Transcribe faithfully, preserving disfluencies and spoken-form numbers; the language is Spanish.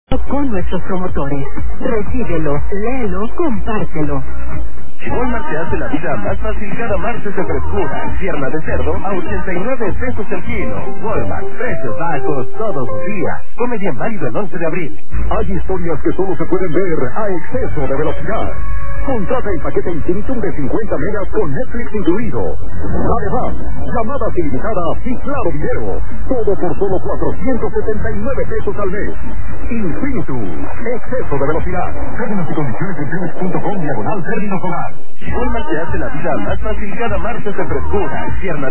con nuestros promotores. Recíbelo, léelo, compártelo. Walmart te hace la vida más fácil cada martes de frescura. Pierna de cerdo a ochenta y nueve pesos el kilo. Walmart, precios bajos todos los días. Come bien válido el once de abril. Hay historias que solo se pueden ver a exceso de velocidad. Contrata el paquete Infinitum de cincuenta megas con Netflix incluido. Además, llamadas ilimitadas y claro video. Todo por solo cuatrocientos setenta y nueve pesos al mes. Infinitum, exceso de velocidad. Términos y condiciones en Telmex punto com diagonal términos hogar. Walmart te hace la vida más fácil cada martes de frescura. Pierna